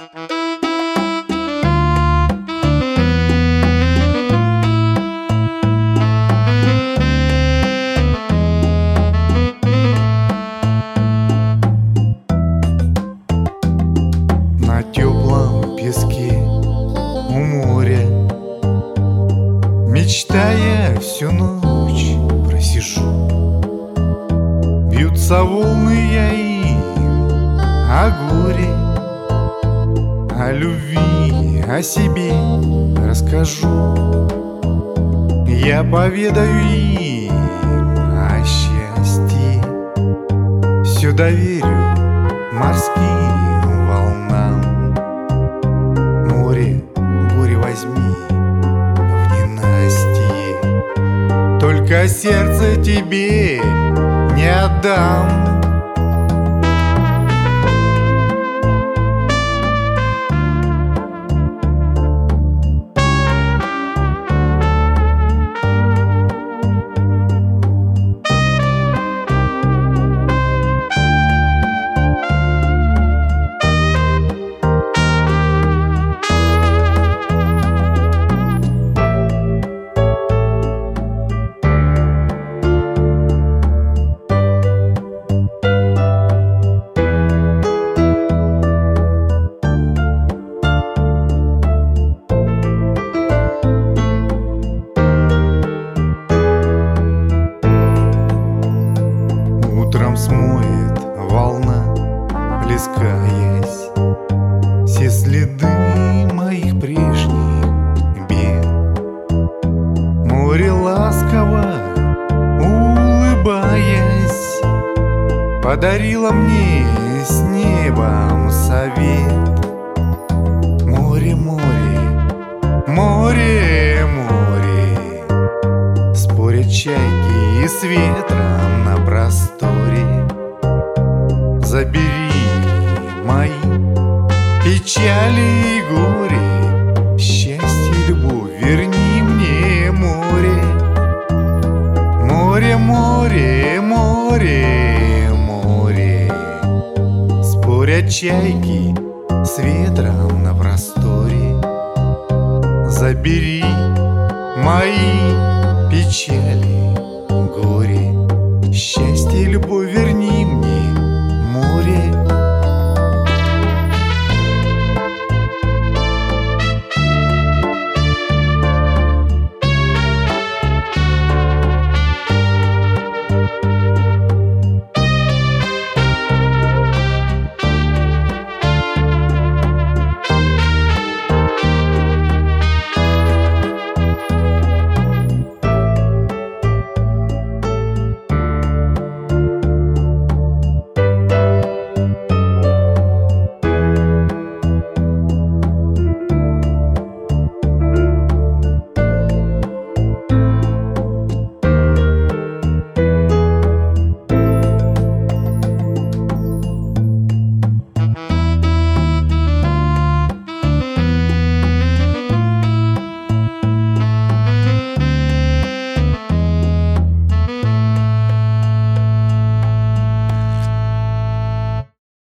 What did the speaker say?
На теплом песке у моря, мечтая, всю ночь просижу. Бьются волны, я им о горе, о любви, о себе расскажу. Я поведаю им о счастье, все доверю морским волнам. Море, горе возьми в ненастье, только сердце тебе не отдам. Утром смоет волна, плескаясь, все следы моих прежних бед. Море ласково, улыбаясь, подарило мне с небом совет. Море, море, море, море, спорят чайки с ветром на просторе. Забери мои печали и горе, счастье и любовь верни мне, море. Море, море, море, море, спорят чайки с ветром на просторе. Забери мои печали, горе, счастье и любовь верни